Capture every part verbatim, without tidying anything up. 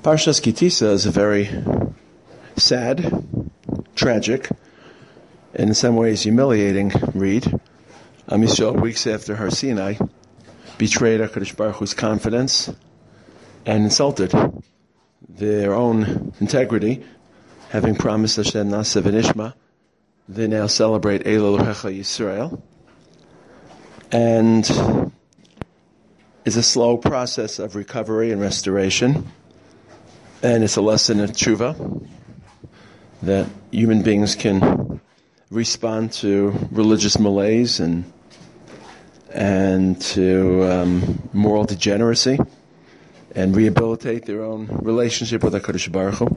Parshas Kitisa is a very sad, tragic, and in some ways humiliating read. Am Yisrael, weeks after Har Sinai, betrayed HaKadosh Baruch Hu's confidence and insulted their own integrity, having promised Hashem Na'aseh V'Nishma. They now celebrate Elul Elohecha Yisrael, and it's a slow process of recovery and restoration. And it's a lesson of tshuva, that human beings can respond to religious malaise and and to um, moral degeneracy and rehabilitate their own relationship with HaKadosh Baruch Hu.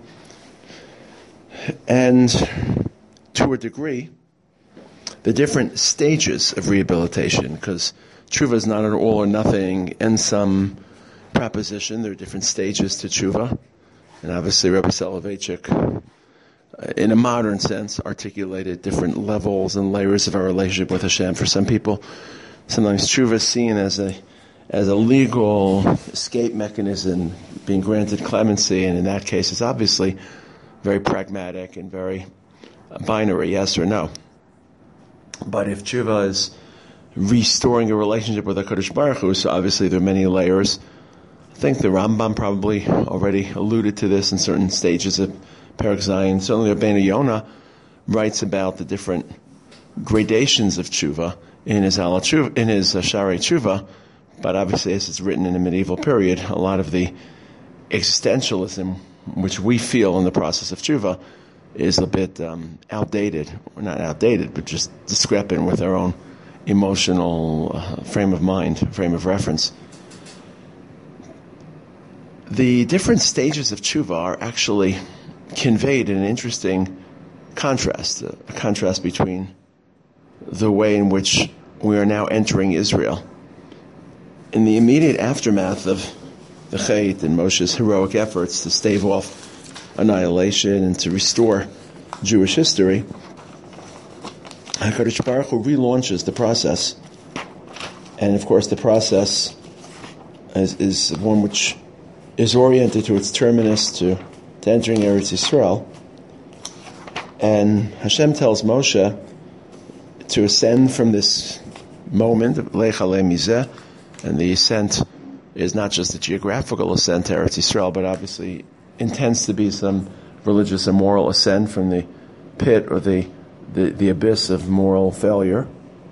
And to a degree, the different stages of rehabilitation, because tshuva is not an all or nothing and some proposition. There are different stages to tshuva. And obviously, Rebbe Soloveitchik, uh, in a modern sense, articulated different levels and layers of our relationship with Hashem. For some people, sometimes tshuva is seen as a as a legal escape mechanism, being granted clemency, and in that case, it's obviously very pragmatic and very binary, yes or no. But if tshuva is restoring a relationship with HaKadosh Baruch Hu, so obviously there are many layers. I think the Rambam probably already alluded to this in certain stages of Perek Zayin. Certainly Rabbeinu Yonah writes about the different gradations of tshuva in his Ala Tshuva, in his uh, Sharei Tshuva, but obviously as it's written in the medieval period, a lot of the existentialism which we feel in the process of tshuva is a bit um, outdated, or not outdated, but just discrepant with our own emotional uh, frame of mind, frame of reference. The different stages of tshuva are actually conveyed in an interesting contrast, a contrast between the way in which we are now entering Israel. In the immediate aftermath of the Chait and Moshe's heroic efforts to stave off annihilation and to restore Jewish history, HaKadosh Baruch Hu relaunches the process. And of course the process is, is one which is oriented to its terminus, to, to entering Eretz Yisrael. And Hashem tells Moshe to ascend from this moment, Lech Alei Mizeh, and the ascent is not just a geographical ascent to Eretz Yisrael, but obviously intends to be some religious and moral ascent from the pit or the, the, the abyss of moral failure.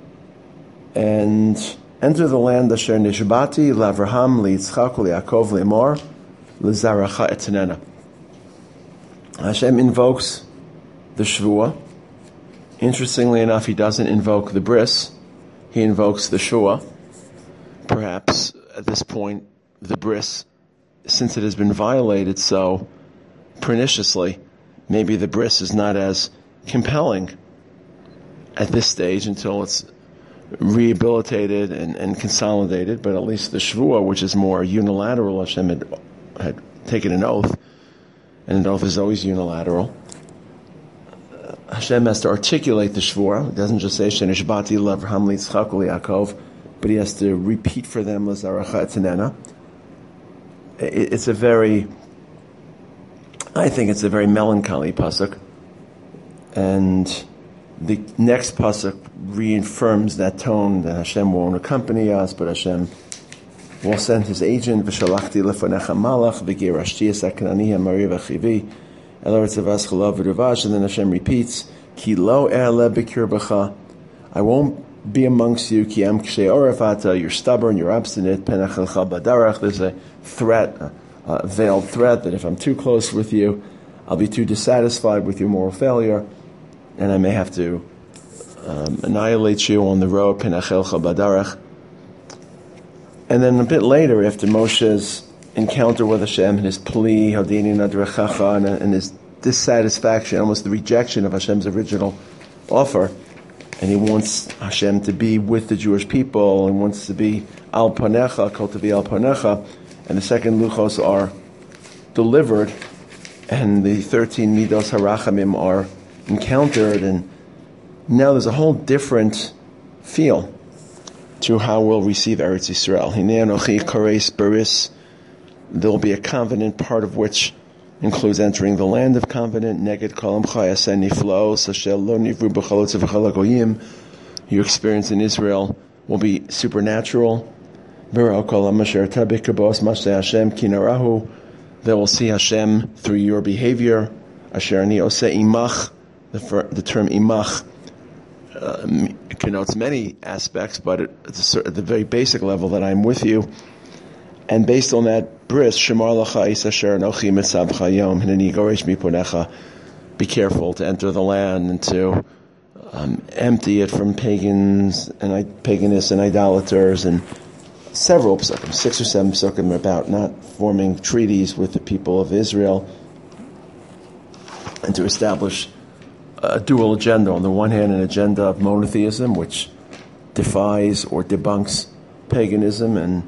And enter the land Asher Nishbati, L'Avraham, L'Yitzchak, L'Yaakov, L'Emor, L'Zaracha Etnena. Hashem invokes the Shvuah. Interestingly enough, he doesn't invoke the bris. He invokes the Shua. Perhaps at this point, the bris, since it has been violated so perniciously, maybe the bris is not as compelling at this stage until it's rehabilitated and, and consolidated. But at least the Shvuah, which is more unilateral, Hashem had, had taken an oath, and an oath is always unilateral. Hashem has to articulate the Shvuah. It doesn't just say Shenishbati L'Avraham L'Yitzchak L'Yaakov, but he has to repeat for them L'Zaracha Etnena. It's a very, I think it's a very melancholy pasuk, and the next pasuk reaffirms that tone that Hashem won't accompany us, but Hashem will send His agent. V'shalachti lefonecha malach v'girashti es ha'kanani ha'mari v'chivi el eretz avas chalav v'ruvash. And then Hashem repeats, Ki lo e'aleh b'kirbacha, I won't be amongst you. Ki am k'shei oref ata, you're stubborn, you're obstinate. Penachelcha badarach, there's a threat, a, a veiled threat that if I'm too close with you, I'll be too dissatisfied with your moral failure, and I may have to um, annihilate you on the road. Penachelcha badarach. And then a bit later, after Moshe's encounter with Hashem and his plea, Hadini Nadrechacha, and, and his dissatisfaction, almost the rejection of Hashem's original offer, and he wants Hashem to be with the Jewish people, and wants to be Al Panecha, Kol Tavi Al Panecha, and the second Luchos are delivered, and the thirteen Midos Harachamim are encountered, and now there's a whole different feel to how we'll receive Eretz Yisrael. Hinei Anochi Kares Baris there will be a covenant, part of which includes entering the land of covenant. Neged kolam chayaseni flows, ashel lo nivru b'chalotz v'chal hagoyim. Your experience in Israel will be supernatural. V'ra'u kolam asher tabik kabos maseh Hashem kinarahu. They will see Hashem through your behavior. Asher ani oseh imach. The, the term imach uh, connotes many aspects, but it, it's at the very basic level that I'm with you. And based on that bris, Shemar lacha is asher anochi mitzavcha yom hineni goresh miponecha. Be careful to enter the land and to um, empty it from pagans and paganists and idolaters, and several psukim, six or seven psukim are about not forming treaties with the people of Israel, and to establish a dual agenda. On the one hand, an agenda of monotheism, which defies or debunks paganism and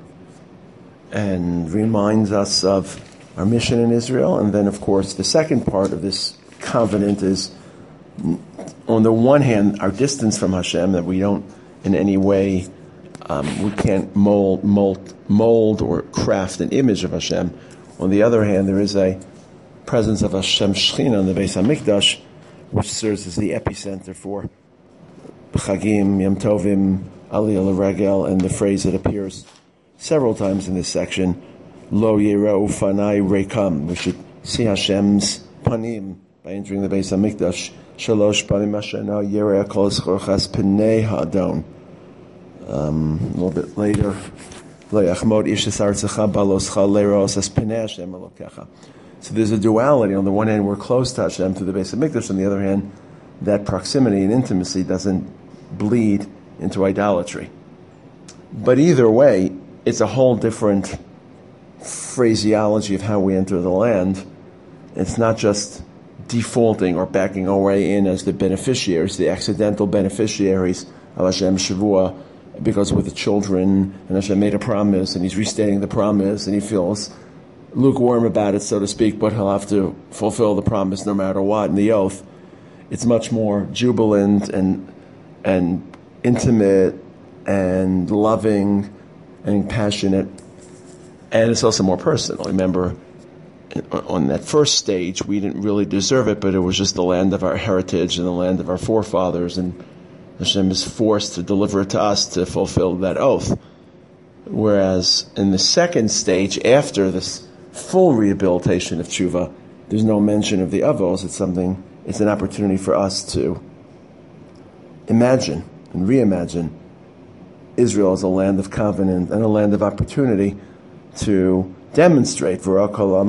and reminds us of our mission in Israel. And then, of course, the second part of this covenant is, on the one hand, our distance from Hashem, that we don't in any way, um, we can't mold, mold, mold or craft an image of Hashem. On the other hand, there is a presence of Hashem Shechina in the Beis HaMikdash, which serves as the epicenter for Chagim, Yom Tovim, Aliyah L'Regel, and the phrase that appears several times in this section, Lo Yirau Fanai Rekam. We should see Hashem's panim by entering the Beis HaMikdash. Shalosh panim Hashena Yirei Kol Schorchas Pnei Ha'adon. Um, a little bit later, Lo Yachmod Ish Esartzecha Baloscha Leiros Es Pnei Hashem Elokecha. So there's a duality. On the one hand, we're close to Hashem through the Beis HaMikdash. On the other hand, that proximity and intimacy doesn't bleed into idolatry. But either way, it's a whole different phraseology of how we enter the land. It's not just defaulting or backing our way in as the beneficiaries, the accidental beneficiaries of Hashem Shavua, because we're the children, and Hashem made a promise, and He's restating the promise, and He feels lukewarm about it, so to speak, but He'll have to fulfill the promise no matter what, and the oath. It's much more jubilant and and intimate and loving and passionate, and it's also more personal. Remember, on that first stage, we didn't really deserve it, but it was just the land of our heritage and the land of our forefathers, and Hashem is forced to deliver it to us to fulfill that oath. Whereas in the second stage, after this full rehabilitation of tshuva, there's no mention of the avos. It's something, it's an opportunity for us to imagine and reimagine Israel as a land of covenant and a land of opportunity to demonstrate, to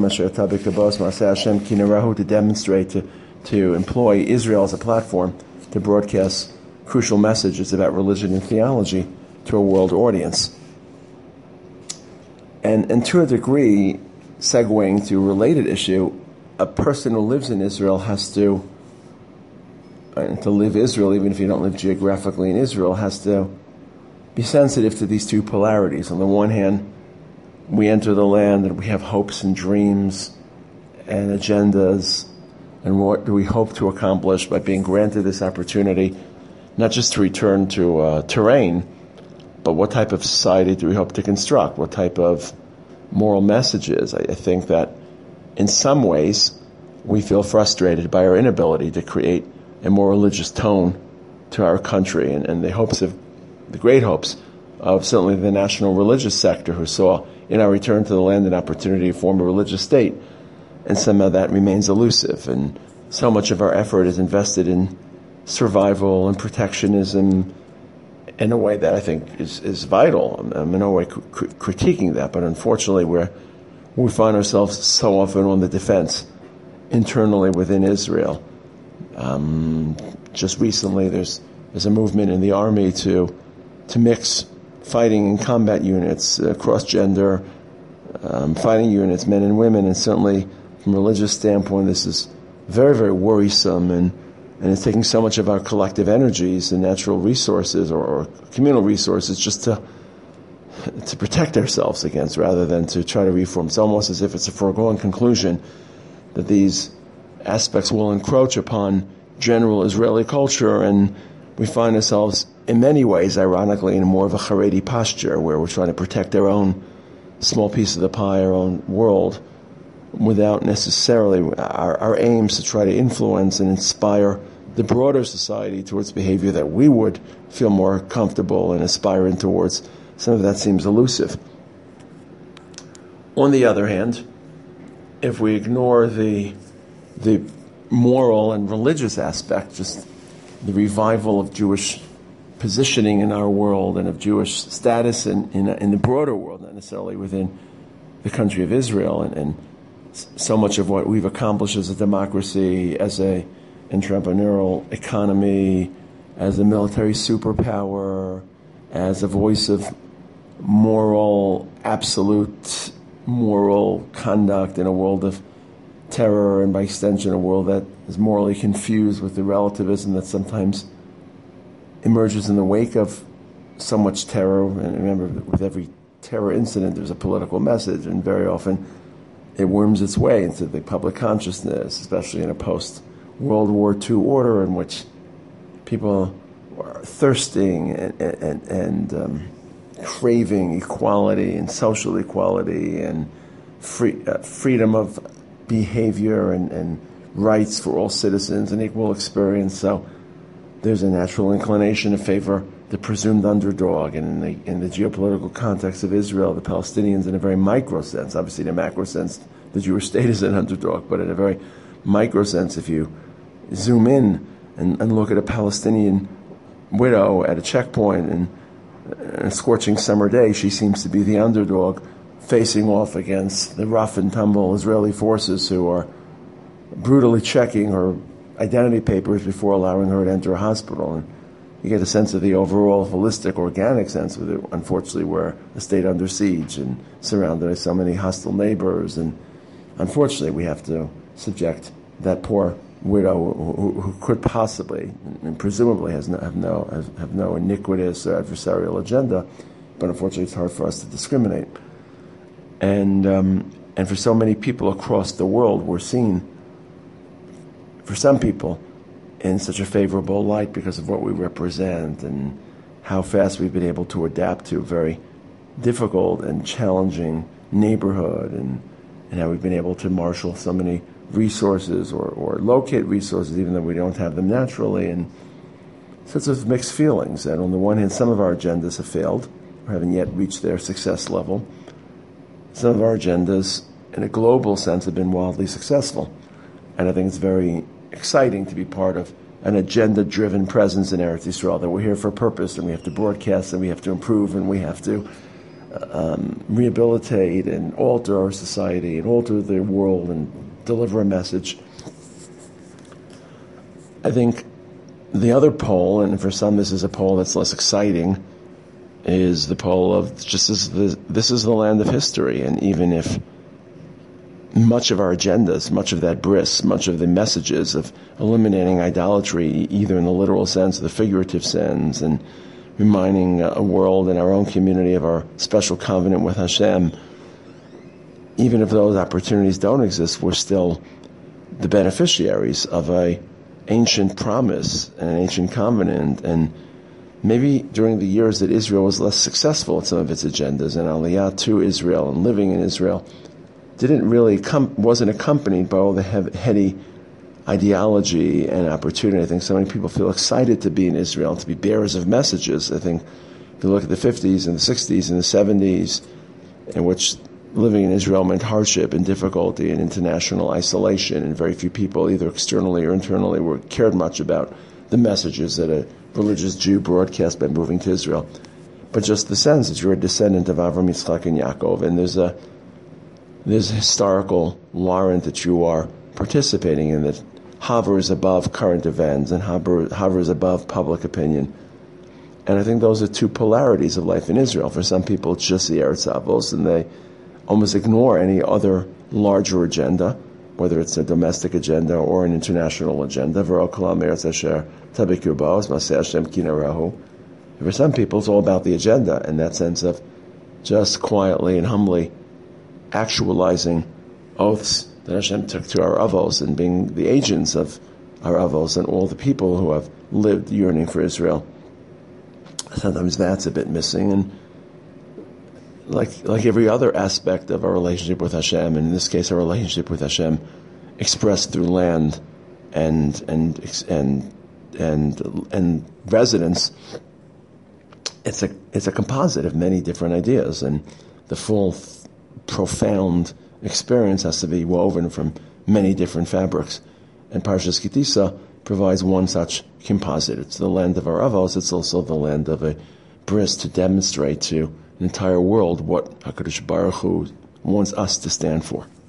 demonstrate, to, to employ Israel as a platform to broadcast crucial messages about religion and theology to a world audience. And, and to a degree, segueing to a related issue, a person who lives in Israel has to, and to live Israel, even if you don't live geographically in Israel, has to be sensitive to these two polarities. On the one hand, we enter the land and we have hopes and dreams and agendas, and what do we hope to accomplish by being granted this opportunity, not just to return to uh, terrain, but what type of society do we hope to construct? What type of moral messages? I, I think that in some ways we feel frustrated by our inability to create a more religious tone to our country, and, and the hopes of, the great hopes of certainly the national religious sector, who saw in our return to the land an opportunity to form a religious state, and somehow that remains elusive, and so much of our effort is invested in survival and protectionism in a way that I think is, is vital. I'm, I'm in no way cr- critiquing that, but unfortunately we're, we find ourselves so often on the defense internally within Israel. Um, just recently there's there's a movement in the army to to mix fighting and combat units, uh, cross-gender um, fighting units, men and women, and certainly from a religious standpoint this is very, very worrisome, and And it's taking so much of our collective energies and natural resources or, or communal resources just to to protect ourselves against, rather than to try to reform. It's almost as if it's a foregone conclusion that these aspects will encroach upon general Israeli culture, and we find ourselves in many ways, ironically, in more of a Haredi posture, where we're trying to protect our own small piece of the pie, our own world, without necessarily our, our aims to try to influence and inspire the broader society towards behavior that we would feel more comfortable and aspiring towards. Some of that seems elusive. On the other hand, if we ignore the the moral and religious aspect, just the revival of Jewish positioning in our world and of Jewish status in, in, in the broader world, not necessarily within the country of Israel, and, and so much of what we've accomplished as a democracy, as a entrepreneurial economy, as a military superpower, as a voice of moral, absolute moral conduct in a world of terror, and by extension a world that is morally confused with the relativism that sometimes emerges in the wake of so much terror. And remember, with every terror incident there's a political message, and very often it worms its way into the public consciousness, especially in a post-World War Two order in which people are thirsting and, and, and um, craving equality and social equality and free, uh, freedom of behavior and, and rights for all citizens and equal experience. So there's a natural inclination to favor the presumed underdog. And in the, in the geopolitical context of Israel, the Palestinians, in a very micro sense, obviously in a macro sense, the Jewish state is an underdog, but in a very micro sense, if you zoom in and, and look at a Palestinian widow at a checkpoint and a scorching summer day, she seems to be the underdog facing off against the rough and tumble Israeli forces who are brutally checking her identity papers before allowing her to enter a hospital. And you get a sense of the overall holistic, organic sense of it. Unfortunately, we're a state under siege and surrounded by so many hostile neighbors, and unfortunately we have to subject that poor widow who, who could possibly and presumably has no, have no have, have no iniquitous or adversarial agenda, but unfortunately it's hard for us to discriminate. And um, and for so many people across the world, we're seen, for some people, in such a favorable light because of what we represent and how fast we've been able to adapt to a very difficult and challenging neighborhood, and, and how we've been able to marshal so many resources or, or locate resources even though we don't have them naturally, and sorts of mixed feelings. That on the one hand, some of our agendas have failed or haven't yet reached their success level. Some of our agendas, in a global sense, have been wildly successful. And I think it's very exciting to be part of an agenda-driven presence in Eretz Yisrael, that we're here for a purpose, and we have to broadcast, and we have to improve, and we have to um, rehabilitate and alter our society and alter the world and deliver a message. I think the other pole, and for some this is a pole that's less exciting, is the pole of just as the, this is the land of history, and even if much of our agendas, much of that bris, much of the messages of eliminating idolatry, either in the literal sense or the figurative sense, and reminding a world and our own community of our special covenant with Hashem, even if those opportunities don't exist, we're still the beneficiaries of a ancient promise and an ancient covenant. And maybe during the years that Israel was less successful at some of its agendas, and Aliyah to Israel and living in Israel didn't really com- wasn't accompanied by all the hev- heady ideology and opportunity. I think so many people feel excited to be in Israel and to be bearers of messages. I think if you look at the fifties and the sixties and the seventies, in which living in Israel meant hardship and difficulty and international isolation, and very few people, either externally or internally, were cared much about the messages that a religious Jew broadcast by moving to Israel. But just the sense that you're a descendant of Avram, Yitzchak, and Yaakov, and there's a there's a historical warrant that you are participating in that hovers above current events and hover, hovers above public opinion. And I think those are two polarities of life in Israel. For some people, it's just the Eretz Avos, and they almost ignore any other larger agenda, whether it's a domestic agenda or an international agenda. For some people, it's all about the agenda, in that sense of just quietly and humbly actualizing oaths that Hashem took to our avos and being the agents of our avos and all the people who have lived yearning for Israel. Sometimes that's a bit missing, and like like every other aspect of our relationship with Hashem, and in this case, our relationship with Hashem expressed through land and and and and and residence. It's a it's a composite of many different ideas, and the full, th- profound experience has to be woven from many different fabrics. And Parshas Kitisa provides one such composite. It's the land of our avos. It's also the land of a bris to demonstrate to an entire world what HaKadosh Baruch Hu wants us to stand for.